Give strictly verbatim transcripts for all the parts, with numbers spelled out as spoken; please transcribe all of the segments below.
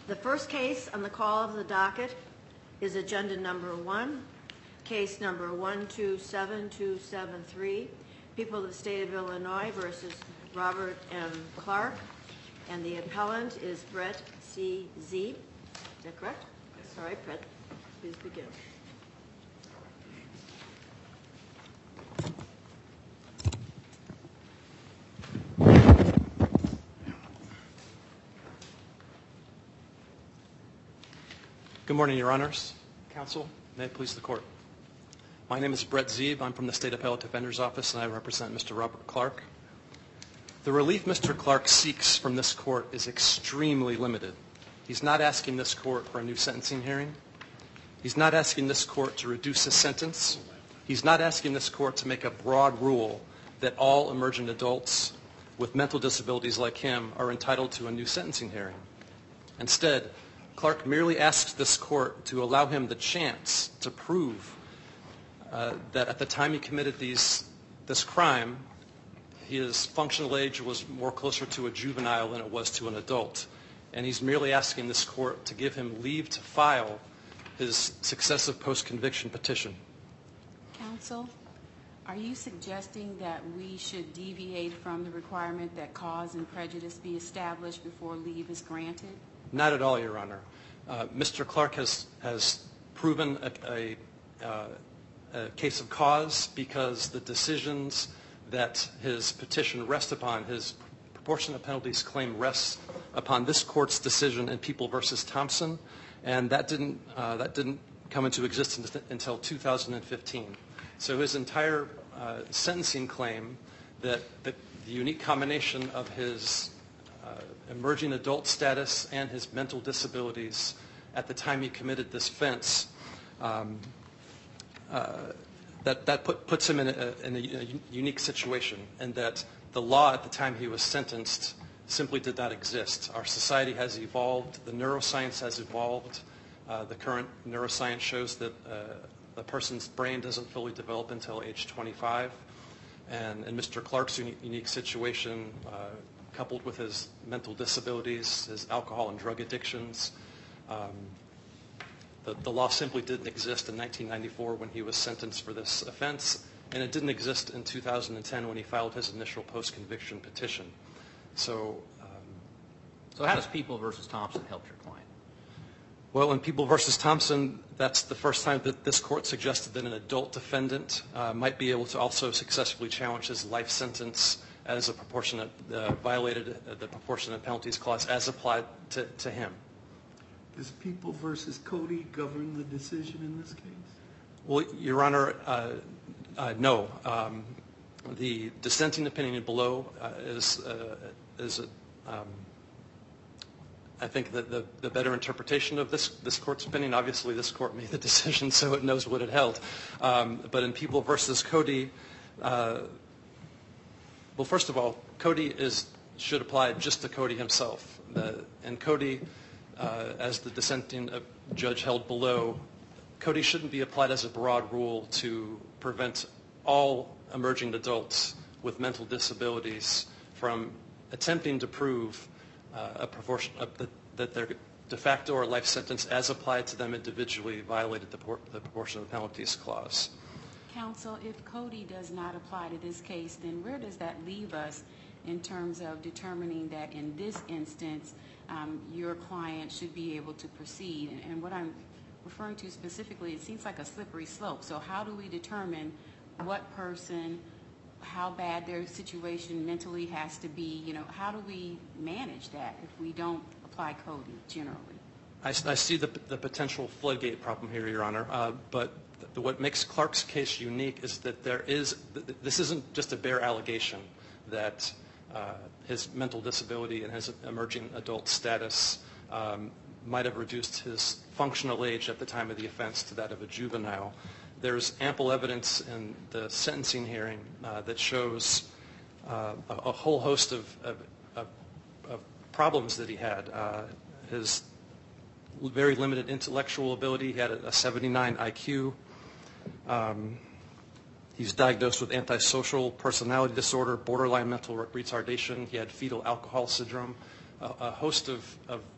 The first case on the call of the docket is agenda number one, case number one two seven two seven three, People of the State of Illinois versus Robert M. Clark, and the appellant is Brett C. Z. Is that correct? Yes. All right, Brett, please begin. Good morning, Your Honors, Counsel, may it please the Court. My name is Brett Zeeb. I'm from the State Appellate Defender's Office, and I represent Mister Robert Clark. The relief Mister Clark seeks from this Court is extremely limited. He's not asking this Court for a new sentencing hearing. He's not asking this Court to reduce his sentence. He's not asking this Court to make a broad rule that all emergent adults with mental disabilities like him are entitled to a new sentencing hearing. Instead, Clark merely asks this Court to allow him the chance to prove uh, that at the time he committed these, this crime, his functional age was more closer to a juvenile than it was to an adult. And he's merely asking this Court to give him leave to file his successive post-conviction petition. Counsel, are you suggesting that we should deviate from the requirement that cause and prejudice be established before leave is granted? Not at all, Your Honor. Uh, Mister Clark has, has proven a, a, uh, a case of cause because the decisions that his petition rests upon, his proportionate penalties claim rests upon this Court's decision in People versus Thompson, and that didn't, uh, that didn't come into existence until two thousand fifteen. So his entire uh, sentencing claim that, that the unique combination of his Uh, emerging adult status and his mental disabilities at the time he committed this offense, um, uh, that, that put, puts him in, a, in a, a unique situation, and that the law at the time he was sentenced simply did not exist. Our society has evolved. The neuroscience has evolved. Uh, the current neuroscience shows that uh, a person's brain doesn't fully develop until age twenty-five. And in Mister Clark's unique, unique situation, uh, coupled with his mental disabilities, his alcohol and drug addictions, um, the, the law simply didn't exist in nineteen ninety-four when he was sentenced for this offense, and it didn't exist in two thousand ten when he filed his initial post-conviction petition. So, um, so how does People versus Thompson help your client? Well, in People versus Thompson, that's the first time that this Court suggested that an adult defendant uh, might be able to also successfully challenge his life sentence as a proportionate, uh, violated uh, the proportionate penalties clause as applied to, to him. Does People versus Cody govern the decision in this case? Well, Your Honor, uh, uh, no. Um, the dissenting opinion below uh, is, uh, is a, um, I think that the, the better interpretation of this, this Court's opinion. Obviously, this Court made the decision, so it knows what it held. Um, but in People versus Cody, uh, well, first of all, Cody is, should apply just to Cody himself. The, and Cody, uh, as the dissenting uh, judge held below, Cody shouldn't be applied as a broad rule to prevent all emerging adults with mental disabilities from attempting to prove uh, a proportion, uh, that, that their de facto or life sentence as applied to them individually violated the, the proportionate penalties clause. Counsel, if Cody does not apply to this case, then where does that leave us in terms of determining that in this instance um, your client should be able to proceed? And, and what I'm referring to specifically, it seems like a slippery slope. So how do we determine what person, how bad their situation mentally has to be? You know, how do we manage that if we don't apply Cody generally? I, I see the, the potential floodgate problem here, Your Honor, uh, but the, what makes Clark's case unique is that there is, this isn't just a bare allegation that uh, his mental disability and his emerging adult status um, might have reduced his functional age at the time of the offense to that of a juvenile. There's ample evidence in the sentencing hearing uh, that shows uh, a, a whole host of, of, of, of problems that he had. Uh, his very limited intellectual ability, he had a, a seventy-nine I Q. Um, he's diagnosed with antisocial personality disorder, borderline mental retardation. He had fetal alcohol syndrome, a, a host of, of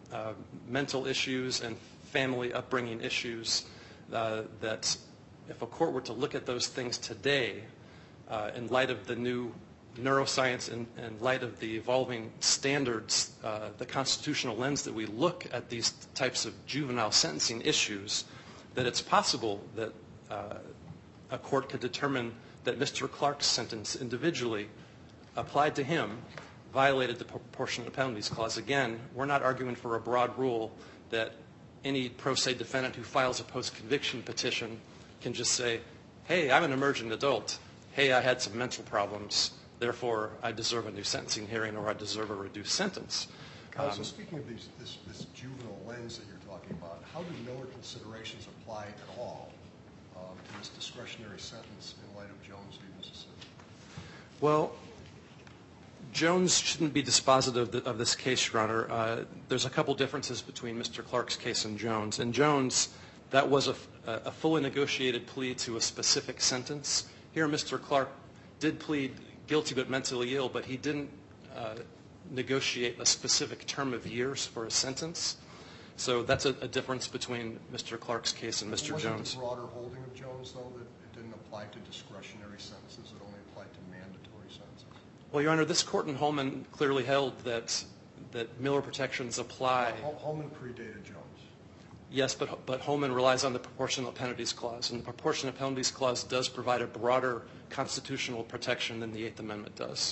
uh, mental issues and family upbringing issues uh, that if a court were to look at those things today uh, in light of the new neuroscience and in light of the evolving standards, uh, the constitutional lens that we look at these types of juvenile sentencing issues, that it's possible that uh, a court could determine that Mister Clark's sentence individually applied to him violated the Proportionate Penalties Clause. Again, we're not arguing for a broad rule that any pro se defendant who files a post-conviction petition can just say, hey, I'm an emergent adult. Hey, I had some mental problems. Therefore, I deserve a new sentencing hearing or I deserve a reduced sentence. Counsel, Um, speaking of these, this, this juvenile lens that you're talking about, how do Miller considerations apply at all um, to this discretionary sentence in light of Jones v. Mississippi? Well, Jones shouldn't be dispositive of, the, of this case, Your Honor. Uh, there's a couple differences between Mister Clark's case and Jones. In Jones, that was a, a fully negotiated plea to a specific sentence. Here, Mister Clark did plead guilty but mentally ill, but he didn't uh, negotiate a specific term of years for a sentence. So that's a, a difference between Mister Clark's case and Mister Wasn't Jones. the broader holding of Jones, though, that it didn't apply to discretionary sentences, it only applied to mandatory sentences? Well, Your Honor, this court in Holman clearly held that that Miller protections apply. Hol- Holman predated Jones. Yes, but but Holman relies on the Proportionate Penalties Clause, and the Proportionate Penalties Clause does provide a broader constitutional protection than the Eighth Amendment does.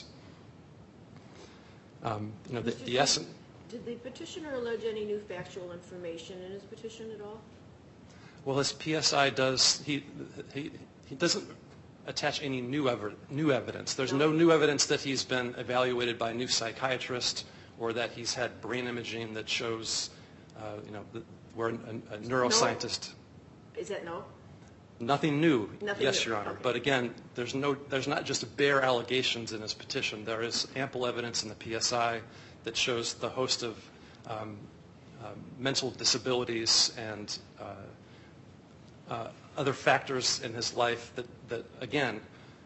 Um, you know, the, Mister the Chief, essence. Did the petitioner allege any new factual information in his petition at all? Well, his P S I does. He he he doesn't attach any new ever, new evidence. There's no. no new evidence that he's been evaluated by a new psychiatrist or that he's had brain imaging that shows, uh, you know, the, where a, a neuroscientist. No. Is that no? Nothing new. Nothing yes, new. Your Honor. Okay. But again, there's no. There's not just bare allegations in his petition. There is ample evidence in the P S I that shows the host of um, uh, mental disabilities and uh, uh, other factors in his life that, that again,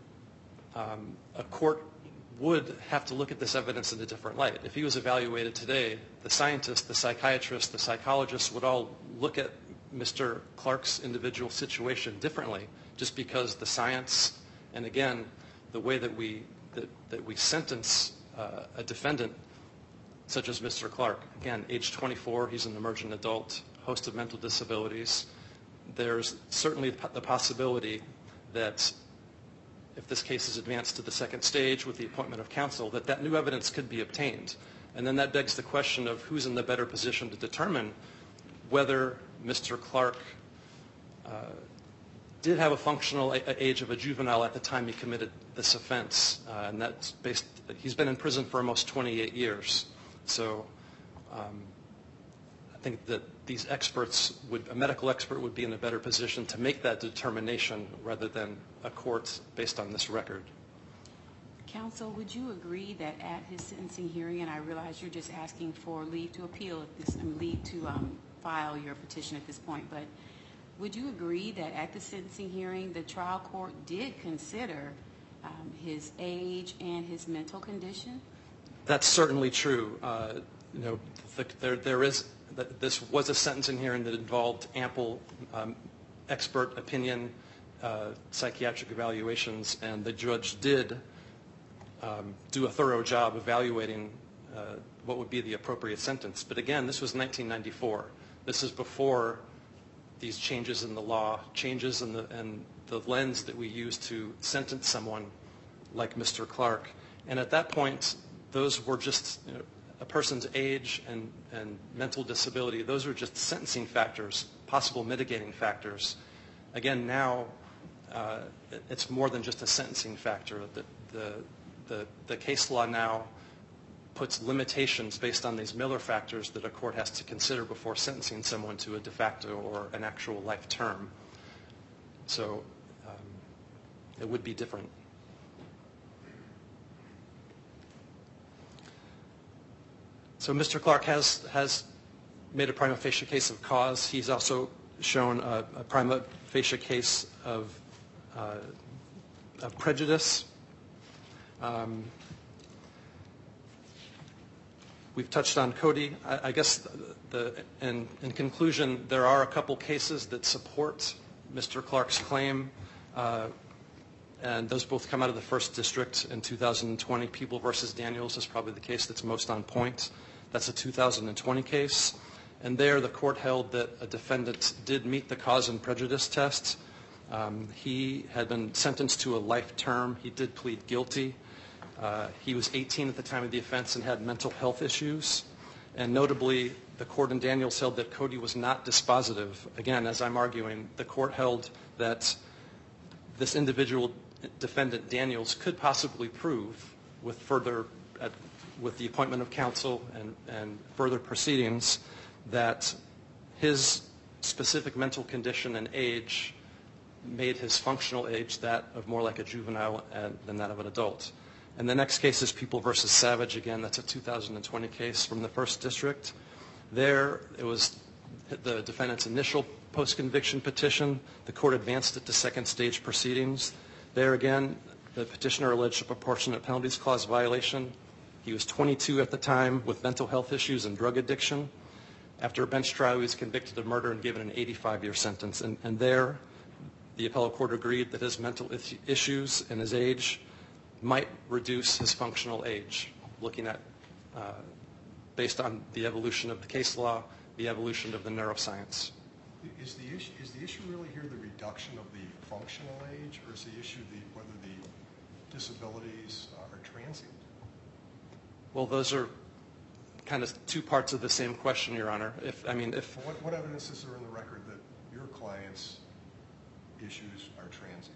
um, a court would have to look at this evidence in a different light. If he was evaluated today, the scientist, the psychiatrist, the psychologist would all look at Mister Clark's individual situation differently, just because the science and again the way that we that, that we sentence uh, a defendant such as Mister Clark, again age twenty-four, he's an emergent adult, host of mental disabilities. There's certainly the possibility that if this case is advanced to the second stage with the appointment of counsel, that that new evidence could be obtained. And then that begs the question of who's in the better position to determine whether Mister Clark uh, did have a functional a- age of a juvenile at the time he committed this offense. Uh, and that's based, he's been in prison for almost twenty-eight years. So um, I think that these experts would, a medical expert would be in a better position to make that determination rather than a court based on this record. Counsel, would you agree that at his sentencing hearing, and I realize you're just asking for leave to appeal at this, I mean, leave to um, file your petition at this point, but would you agree that at the sentencing hearing, the trial court did consider um, his age and his mental condition? That's certainly true. Uh, you know, the, there, there is, this was a sentencing hearing that involved ample um, expert opinion, uh, psychiatric evaluations, and the judge did um, do a thorough job evaluating uh, what would be the appropriate sentence. But again, this was nineteen ninety-four. This is before these changes in the law, changes in the, in the lens that we use to sentence someone like Mister Clark. And at that point, those were just, you know, a person's age and, and mental disability. Those are just sentencing factors, possible mitigating factors. Again, now uh, it's more than just a sentencing factor. The, the, the, the case law now puts limitations based on these Miller factors that a court has to consider before sentencing someone to a de facto or an actual life term. So um, it would be different. So Mister Clark has, has made a prima facie case of cause. He's also shown a, a prima facie case of, uh, of prejudice. Um, We've touched on Cody. I, I guess the, the, in, in conclusion, there are a couple cases that support Mister Clark's claim, uh, and those both come out of the First District in two thousand twenty. People versus Daniels is probably the case that's most on point. That's a two thousand twenty case. And there the court held that a defendant did meet the cause and prejudice test. Um, he had been sentenced to a life term. He did plead guilty. Uh, he was eighteen at the time of the offense and had mental health issues. And notably, the court in Daniels held that Cody was not dispositive. Again, as I'm arguing, the court held that this individual defendant, Daniels, could possibly prove with further, uh, with the appointment of counsel and, and further proceedings, that his specific mental condition and age made his functional age that of more like a juvenile uh, than that of an adult. And the next case is People versus Savage. Again, that's a two thousand twenty case from the First District. There, it was the defendant's initial post-conviction petition. The court advanced it to second stage proceedings. There again, the petitioner alleged a proportionate penalties clause violation. He was twenty-two at the time with mental health issues and drug addiction. After a bench trial, he was convicted of murder and given an eighty-five year sentence. And, and there, the appellate court agreed that his mental issues and his age might reduce his functional age, looking at, uh, based on the evolution of the case law, the evolution of the neuroscience. Is the issue, is the issue really here the reduction of the functional age, or is the issue the, whether the disabilities are transient? Well, those are kind of two parts of the same question, Your Honor. If I mean, if what, what evidence is there in the record that your client's issues are transient?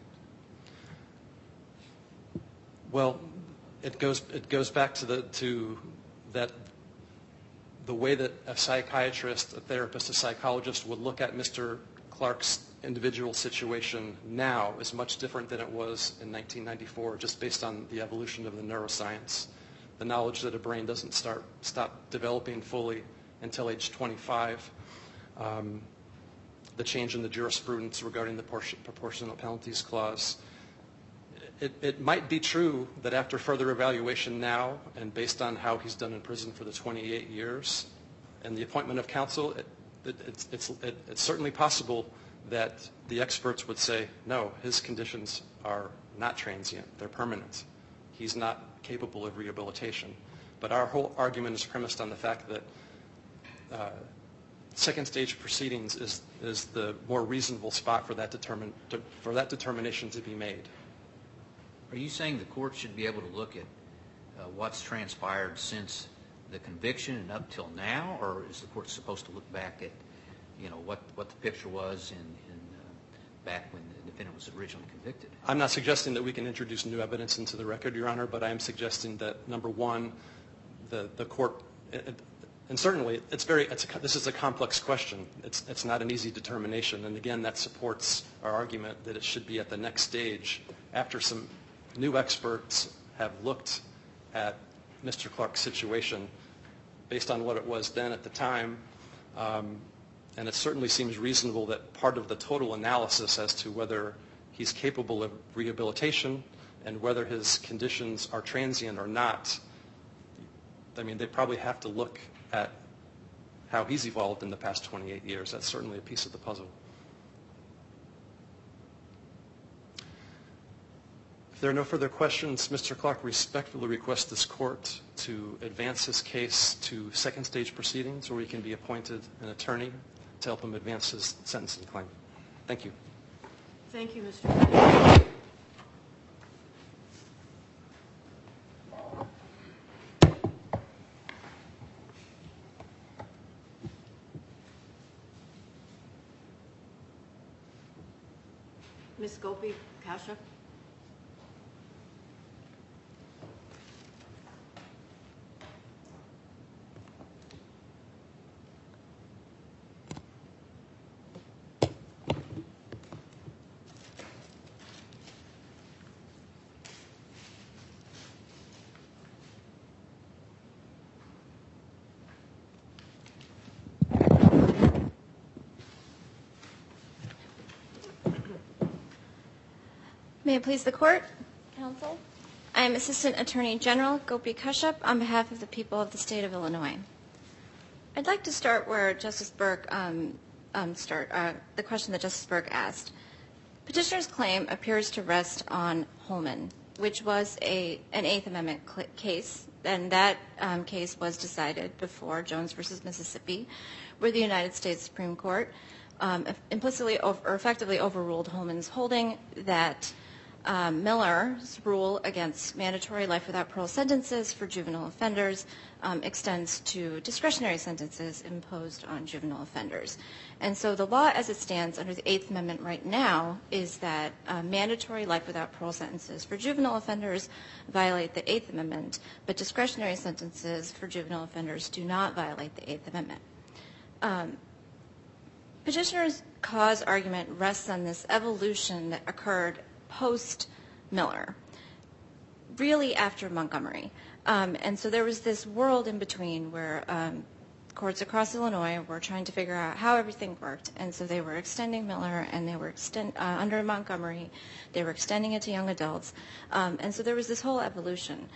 Well, it goes it goes back to the to that the way that a psychiatrist, a therapist, a psychologist would look at Mister Clark's individual situation now is much different than it was in nineteen ninety-four, just based on the evolution of the neuroscience. The knowledge that a brain doesn't start stop developing fully until age twenty-five. Um, the change in the jurisprudence regarding the proportional penalties clause. It, it might be true that after further evaluation now, and based on how he's done in prison for the twenty-eight years, and the appointment of counsel, it, it, it's, it's, it, it's certainly possible that the experts would say, no, his conditions are not transient, they're permanent. He's not capable of rehabilitation. But our whole argument is premised on the fact that uh, second stage proceedings is, is the more reasonable spot for that, determine, to, for that determination to be made. Are you saying the court should be able to look at uh, what's transpired since the conviction and up till now, or is the court supposed to look back at, you know, what, what the picture was in, in uh, back when the defendant was originally convicted? I'm not suggesting that we can introduce new evidence into the record, Your Honor, but I am suggesting that, number one, the, the court, it, and certainly it's very, it's a, this is a complex question. It's, it's not an easy determination. And again, that supports our argument that it should be at the next stage after some new experts have looked at Mister Clark's situation based on what it was then at the time. Um, and it certainly seems reasonable that part of the total analysis as to whether he's capable of rehabilitation and whether his conditions are transient or not, I mean, they probably have to look at how he's evolved in the past twenty-eight years. That's certainly a piece of the puzzle. If there are no further questions, Mister Clark respectfully requests this court to advance his case to second stage proceedings where he can be appointed an attorney to help him advance his sentencing claim. Thank you. Thank you, Mister Kennedy. Miz Gopi Kasha. May it please the court, counsel. I'm Assistant Attorney General Gopi Kashyap on behalf of the people of the state of Illinois. I'd like to start where Justice Burke um, um, start uh, the question that Justice Burke asked. Petitioner's claim appears to rest on Holman, which was a an Eighth Amendment cl- case, and that um, case was decided before Jones versus Mississippi, where the United States Supreme Court um, implicitly over, or effectively overruled Holman's holding that um, Miller's rule against mandatory life without parole sentences for juvenile offenders um, extends to discretionary sentences imposed on juvenile offenders. And so the law as it stands under the Eighth Amendment right now is that uh, mandatory life without parole sentences for juvenile offenders violate the Eighth Amendment, but discretionary sentences for juvenile offenders do not violate the Eighth Amendment. Um, Petitioner's cause argument rests on this evolution that occurred post-Miller, really after Montgomery. Um, and so there was this world in between where um, courts across Illinois were trying to figure out how everything worked. And so they were extending Miller, and they were extend, uh, under Montgomery, they were extending it to young adults. Um, and so there was this whole evolution.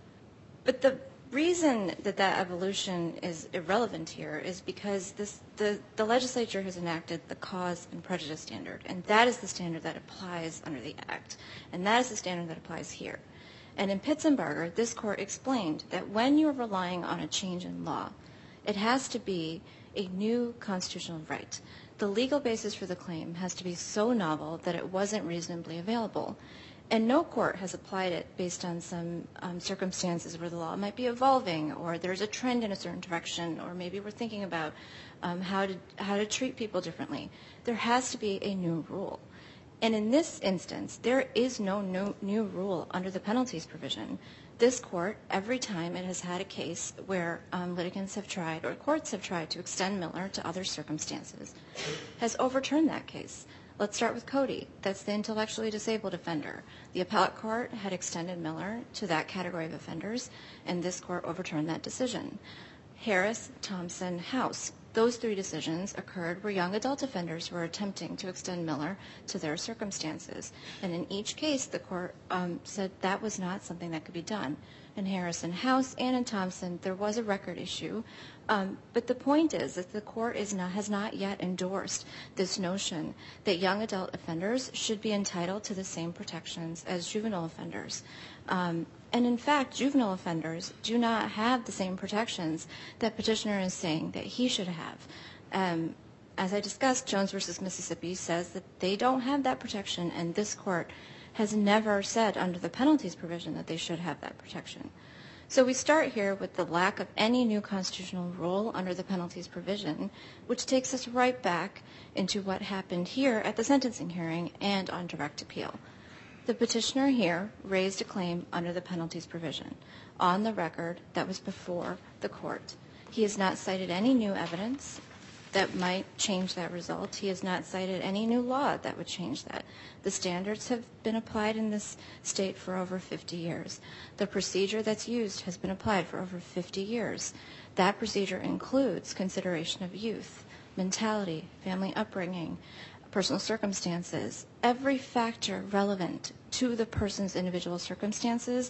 But the reason that that evolution is irrelevant here is because this, the, the legislature has enacted the cause and prejudice standard, and that is the standard that applies under the Act, and that is the standard that applies here. And in Pitzenbarger, this court explained that when you're relying on a change in law, it has to be a new constitutional right. The legal basis for the claim has to be so novel that it wasn't reasonably available. And no court has applied it based on some um, circumstances where the law might be evolving, or there's a trend in a certain direction, or maybe we're thinking about um, how to how to treat people differently. There has to be a new rule. And in this instance, there is no new, new rule under the penalties provision. This court, every time it has had a case where um, litigants have tried, or courts have tried to extend Miller to other circumstances, has overturned that case. Let's start with Cody. That's the intellectually disabled offender. The appellate court had extended Miller to that category of offenders, and this court overturned that decision. Harris, Thompson, House. Those three decisions occurred where young adult offenders were attempting to extend Miller to their circumstances. And in each case, the court um, said that was not something that could be done. In Harris and House and in Thompson, there was a record issue. Um, but the point is that the court is not, has not yet endorsed this notion that young adult offenders should be entitled to the same protections as juvenile offenders. Um, and in fact, juvenile offenders do not have the same protections that petitioner is saying that he should have. Um, as I discussed, Jones versus Mississippi says that they don't have that protection, and this court has never said under the penalties provision that they should have that protection. So we start here with the lack of any new constitutional rule under the penalties provision, which takes us right back into what happened here at the sentencing hearing and on direct appeal. The petitioner here raised a claim under the penalties provision on the record that was before the court. He has not cited any new evidence that might change that result. He has not cited any new law that would change that. The standards have been applied in this state for over fifty years. The procedure that's used has been applied for over fifty years. That procedure includes consideration of youth, mentality, family upbringing, personal circumstances. Every factor relevant to the person's individual circumstances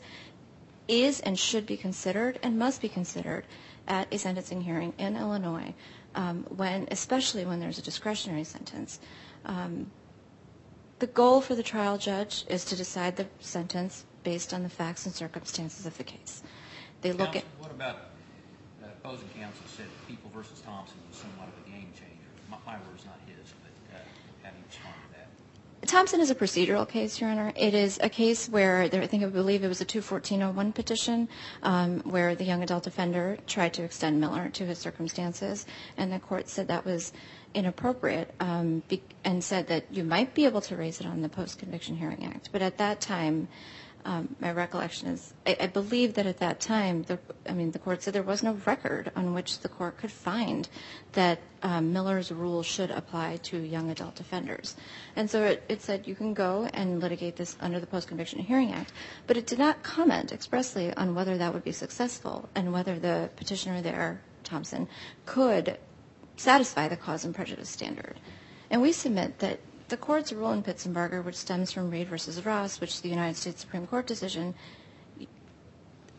is and should be considered and must be considered at a sentencing hearing in Illinois, um, when, especially when there's a discretionary sentence. Um, the goal for the trial judge is to decide the sentence based on the facts and circumstances of the case. They look counsel, at... What about uh, opposing counsel said People versus Thompson was somewhat of a game changer? My, my word's not his, but uh, how do you respond to that? Thompson is a procedural case, Your Honor. It is a case where there, I think I believe it was a two fourteen oh one petition um, where the young adult offender tried to extend Miller to his circumstances, and the court said that was inappropriate um, be, and said that you might be able to raise it on the Post-Conviction Hearing Act. But at that time, um, my recollection is, I, I believe that at that time, the, I mean, the court said there was no record on which the court could find that um, Miller's rule should apply to young adult offenders. And so it, it said you can go and litigate this under the Post-Conviction Hearing Act, but it did not comment expressly on whether that would be successful and whether the petitioner there, Thompson, could satisfy the cause and prejudice standard. And we submit that the court's rule in Pitzenbarger, which stems from Reed versus Ross, which is the United States Supreme Court decision,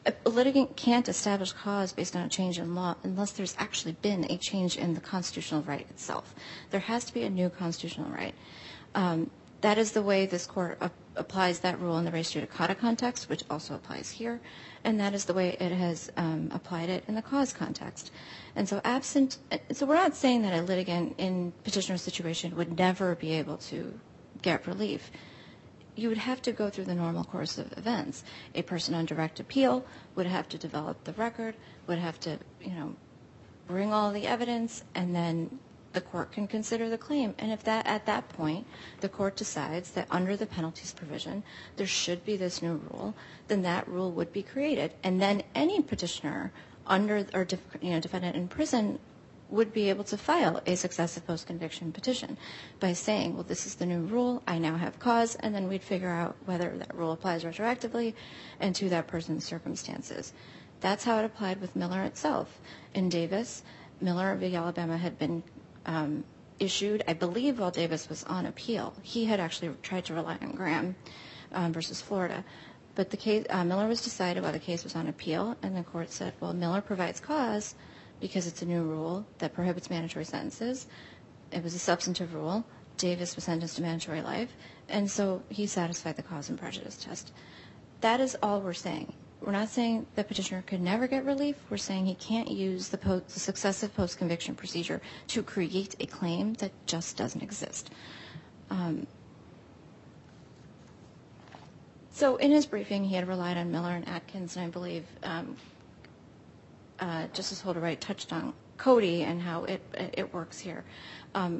a litigant can't establish cause based on a change in law unless there's actually been a change in the constitutional right itself. There has to be a new constitutional right. Um, that is the way this court ap- applies that rule in the res judicata context, which also applies here, and that is the way it has um, applied it in the cause context. And so absent, so we're not saying that a litigant in petitioner's situation would never be able to get relief. You would have to go through the normal course of events. A person on direct appeal would have to develop the record, would have to, you know, bring all the evidence, and then the court can consider the claim. And if that, at that point, the court decides that under the penalties provision, there should be this new rule, then that rule would be created. And then any petitioner under, or, you know, defendant in prison would be able to file a successive post-conviction petition by saying, well, this is the new rule, I now have cause, and then we'd figure out whether that rule applies retroactively and to that person's circumstances. That's how it applied with Miller itself. In Davis, Miller v. Alabama had been um, issued, I believe, while Davis was on appeal. He had actually tried to rely on Graham um, versus Florida. But the case, uh, Miller was decided while the case was on appeal, and the court said, well, Miller provides cause because it's a new rule that prohibits mandatory sentences. It was a substantive rule. Davis was sentenced to mandatory life, and so he satisfied the cause and prejudice test. That is all we're saying. We're not saying the petitioner could never get relief. We're saying he can't use the, po- the successive post-conviction procedure to create a claim that just doesn't exist. Um, so in his briefing, he had relied on Miller and Atkins, and I believe um, Uh, Justice Holder-Wright touched on Cody and how it it works here. Um,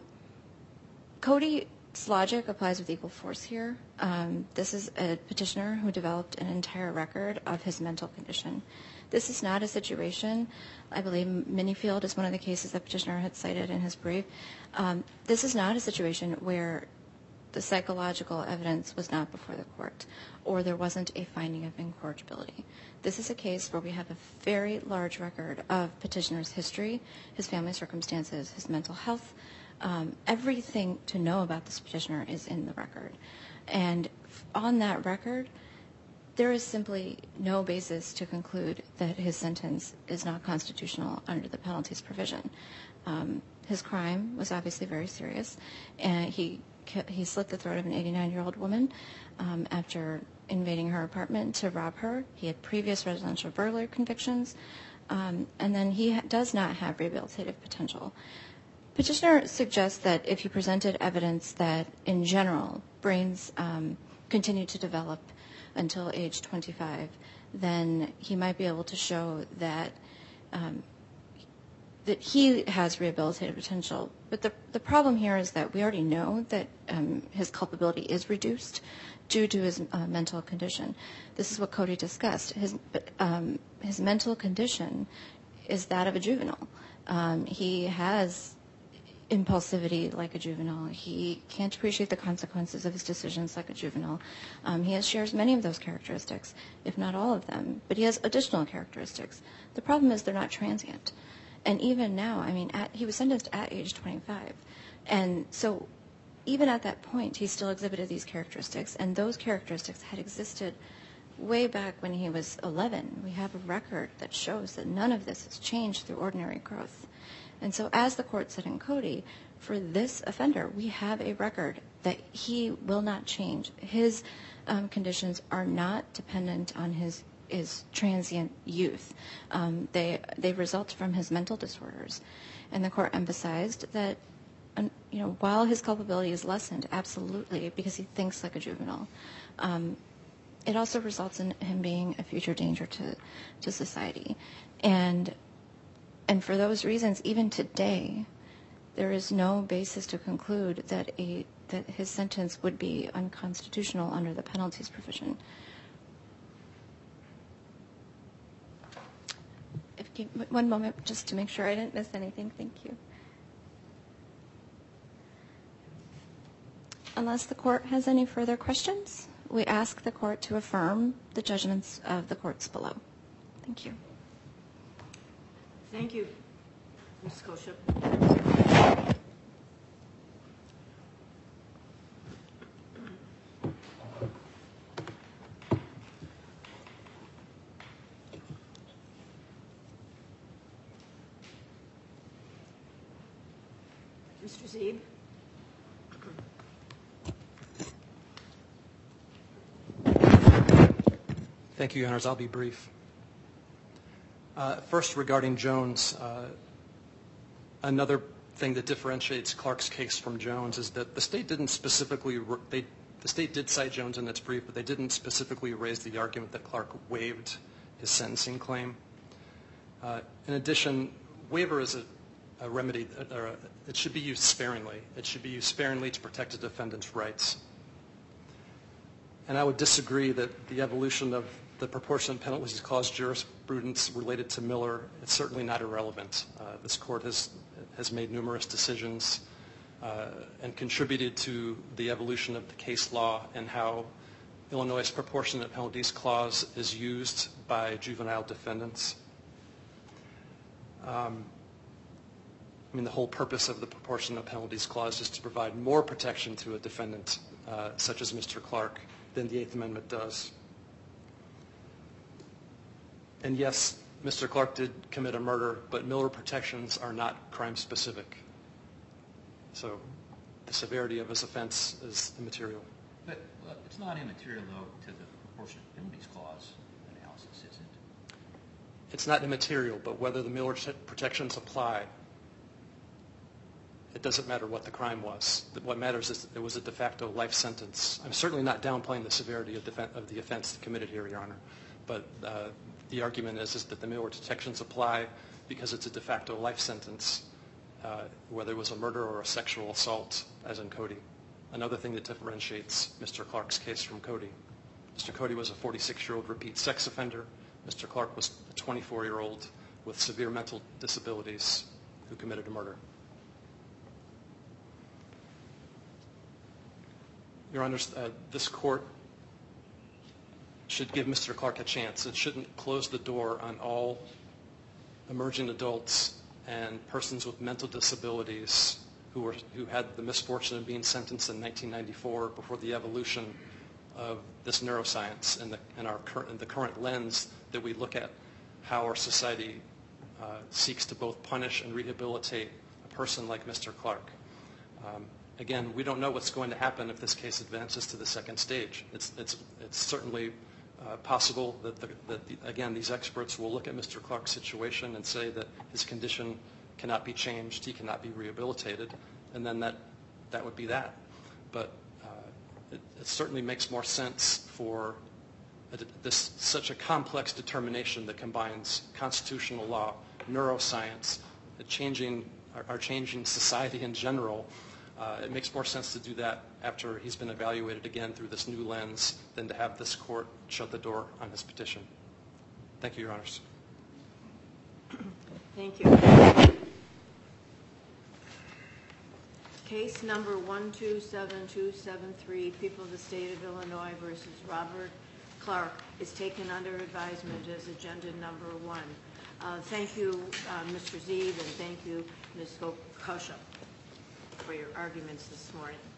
Cody's logic applies with equal force here. Um, this is a petitioner who developed an entire record of his mental condition. This is not a situation, I believe Minifield is one of the cases that petitioner had cited in his brief. Um, this is not a situation where the psychological evidence was not before the court, or there wasn't a finding of incorrigibility. This is a case where we have a very large record of petitioner's history, his family circumstances, his mental health. Um, everything to know about this petitioner is in the record. And on that record, there is simply no basis to conclude that his sentence is not constitutional under the penalties provision. Um, his crime was obviously very serious, and he he slit the throat of an eighty-nine-year-old woman um, after invading her apartment to rob her. He had previous residential burglary convictions, um, and then he ha- does not have rehabilitative potential. Petitioner suggests that if he presented evidence that, in general, brains um, continue to develop until age twenty-five, then he might be able to show that um, that he has rehabilitative potential. But the the problem here is that we already know that um, his culpability is reduced due to his uh, mental condition. This is what Cody discussed. His um, his mental condition is that of a juvenile. Um, he has impulsivity like a juvenile. He can't appreciate the consequences of his decisions like a juvenile. Um, he has, shares many of those characteristics, if not all of them, but he has additional characteristics. The problem is they're not transient. And even now, I mean, at, he was sentenced at age twenty-five. And so even at that point, he still exhibited these characteristics, and those characteristics had existed way back when he was eleven. We have a record that shows that none of this has changed through ordinary growth. And so as the court said in Cody, for this offender, we have a record that he will not change. His um, conditions are not dependent on his his transient youth. Um, they they result from his mental disorders. And the court emphasized that, um, you know, while his culpability is lessened, absolutely, because he thinks like a juvenile, um, it also results in him being a future danger to, to society. And and for those reasons, even today, there is no basis to conclude that a that his sentence would be unconstitutional under the penalties provision. If you, one moment, just to make sure I didn't miss anything. Thank you. Unless the court has any further questions, we ask the court to affirm the judgments of the courts below. Thank you. Thank you, Miz Koshub. Mister Zeeb? Thank you, Your Honors. I'll be brief. Uh, first, regarding Jones, uh, another thing that differentiates Clark's case from Jones is that the state didn't specifically, they, the state did cite Jones in its brief, but they didn't specifically raise the argument that Clark waived his sentencing claim. Uh, in addition, waiver is a, a remedy, or a, it should be used sparingly. It should be used sparingly to protect a defendant's rights. And I would disagree that the evolution of the proportionate penalties clause jurisprudence related to Miller is certainly not irrelevant. Uh, this court has, has made numerous decisions uh, and contributed to the evolution of the case law and how Illinois' proportionate penalties clause is used by juvenile defendants. Um, I mean, the whole purpose of the proportionate penalties clause is to provide more protection to a defendant, uh, such as Mister Clark, than the Eighth Amendment does. And yes, Mister Clark did commit a murder, but Miller protections are not crime-specific. So the severity of his offense is immaterial. But well, it's not immaterial, though, to the proportionate penalties clause analysis, is it? It's not immaterial, but whether the Miller protections apply, it doesn't matter what the crime was. What matters is that it was a de facto life sentence. I'm certainly not downplaying the severity of, of the offense committed here, Your Honor, but uh, the argument is, is that the Miller protections apply because it's a de facto life sentence, uh, whether it was a murder or a sexual assault, as in Cody. Another thing that differentiates Mister Clark's case from Cody. Mister Cody was a forty-six-year-old repeat sex offender. Mister Clark was a twenty-four-year-old with severe mental disabilities who committed a murder. Your Honors, uh, this court should give Mister Clark a chance. It shouldn't close the door on all emerging adults and persons with mental disabilities who were who had the misfortune of being sentenced in nineteen ninety-four before the evolution of this neuroscience and the, and our current, and the current lens that we look at how our society uh, seeks to both punish and rehabilitate a person like Mister Clark. Um, Again, we don't know what's going to happen if this case advances to the second stage. It's, it's, it's certainly uh, possible that, the, that the, again, these experts will look at Mister Clark's situation and say that his condition cannot be changed, he cannot be rehabilitated, and then that, that would be that. But uh, it, it certainly makes more sense for a, this such a complex determination that combines constitutional law, neuroscience, changing, our, our changing society in general. Uh, it makes more sense to do that after he's been evaluated again through this new lens than to have this court shut the door on his petition. Thank you, Your Honors. Thank you. Case number one two seven two seven three, People of the State of Illinois versus Robert Clark, is taken under advisement as agenda number one. Uh, thank you, uh, Mister Zeeb, and thank you, Miz Kosha, for your arguments this morning.